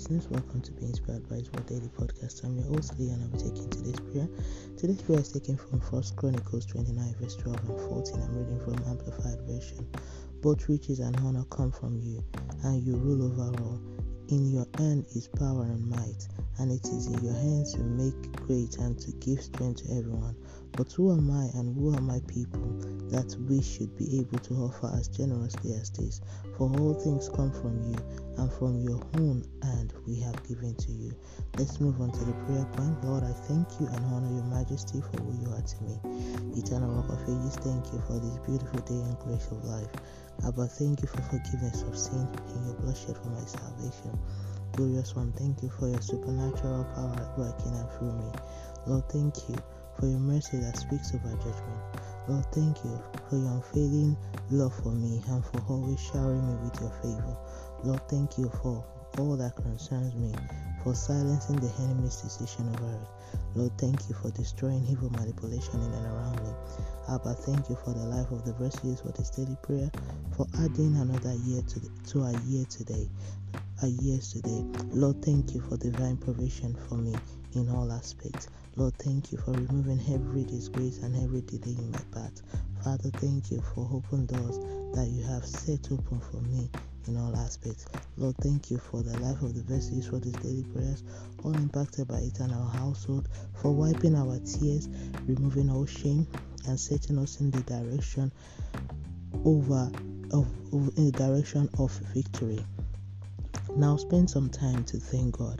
listeners. Welcome to Be Inspired by His Word Daily Podcast. I'm your host, Lee, and I'll be taking today's prayer. Today's prayer is taken from 1 Chronicles 29, verse 12 and 14. I'm reading from Amplified Version. Both riches and honor come from you, and you rule over all. In your hand is power and might, and it is in your hands to make great and to give strength to everyone. But who am I and who are my people that we should be able to offer as generously as this? For all things come from you, and from your own hand we have given to you. Let's move on to the prayer point. Lord, I thank you and honor your majesty for who you are to me. Eternal Rock of Ages, thank you for this beautiful day and grace of life. Abba, thank you for forgiveness of sin and your blood shed for my salvation. Glorious One, thank you for your supernatural power at work in and through me. Lord, thank you for your mercy that speaks over judgment. Lord, thank you for your unfailing love for me and for always showering me with your favor. Lord, thank you for all that concerns me, for silencing the enemy's decision over it. Lord, thank you for destroying evil manipulation in and around me. Abba, thank you for the life of the verses for this daily prayer, for adding another year to our years today. Lord, thank you for divine provision for me in all aspects. Lord, thank you for removing every disgrace and every delay in my path. Father, thank you for open doors that you have set open for me in all aspects. Lord, thank you for the life of the verses for these daily prayers, all impacted by it and our household, for wiping our tears, removing all shame, and setting us in the direction of victory. Now spend some time to thank God.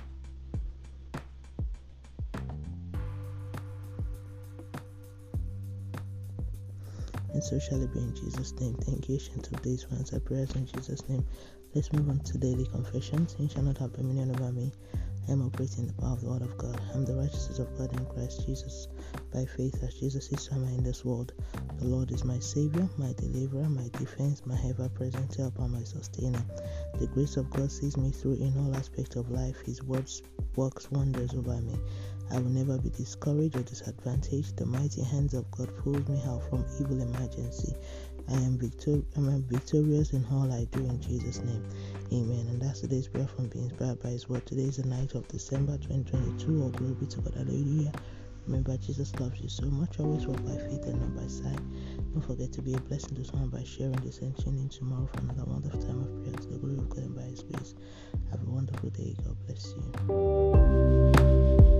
And so shall it be in Jesus' name. Thank you, Ancient of Days, for answer prayers in Jesus' name. Let's move on to daily confession. Sin shall not have dominion over me. I am operating in the power of the Word of God. I am the righteousness of God in Christ Jesus. By faith, as Jesus is somehow in this world, the Lord is my Savior, my Deliverer, my defense, my ever-present help, and my sustainer. The grace of God sees me through in all aspects of life. His word works wonders over me. I will never be discouraged or disadvantaged. The mighty hands of God pulls me out from evil emergency. I am victorious in all I do in Jesus' name. Amen. And that's today's prayer from Being Inspired by His Word. Today is the night of December 2022. All glory be to God. Hallelujah. Remember, Jesus loves you so much. Always walk by faith and not by sight. Don't forget to be a blessing to someone by sharing this and tuning in tomorrow for another wonderful time of prayer to the glory of God and by His grace. Have a wonderful day. God bless you.